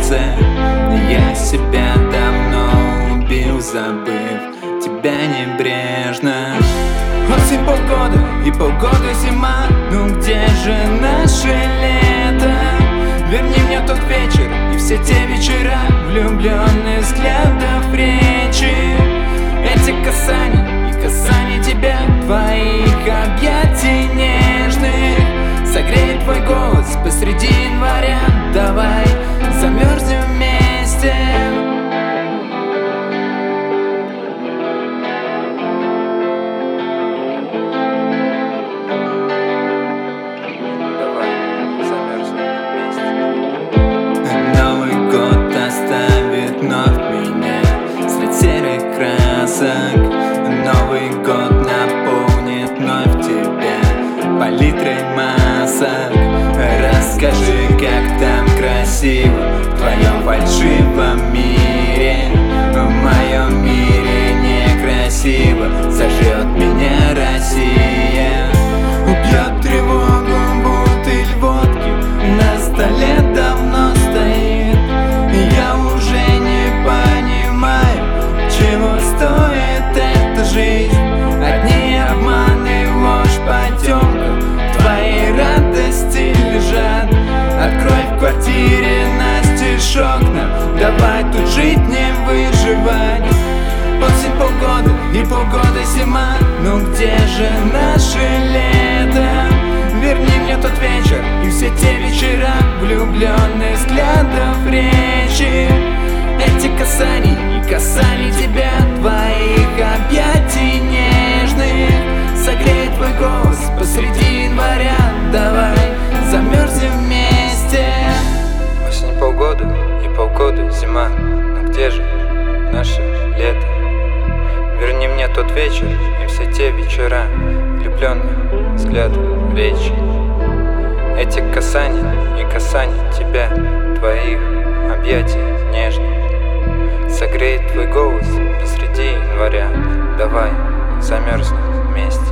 сердце. Я себя давно убил, забыв тебя небрежно. Осень, полгода и полгода зима, ну где же наше лето? Верни мне тот вечер и все те вечера, влюбленных взглядов, речи. Эти касания и касания тебя, твоих объятий нежных. Согреет твой голос посреди января, давай замерзнем вместе. Новый год оставит вновь меня средь серых красок. Новый год наполнит вновь тебя палитрой масок. Расскажи, как там красиво в твоем фальшивом мире. В моем мире некрасиво, зажжет меня Россия. Убьет тревогу бутыль водки, на столе давно стоит. Я уже не понимаю, чего стоит эта жизнь. Одни обманы, ложь, потемка, твои радости лежат. Открой в квартире настежь окна, давай тут жить, не выживать. Осень, полгода и полгода зима, ну где же наше лето? Верни мне тот вечер и все те вечера, влюбленных взглядов, речи. Эти касания и касания тебя, твоих объятий нежных. Согреет твой голос посреди января, давай замерзнем вместе. Осень, полгода и полгода зима, но где же наше лето? Верни мне тот вечер и все те вечера, влюбленных взглядов, речи. Эти касания и касания тебя, твоих объятий нежных. Согреет твой голос посреди января, давай замерзнем вместе.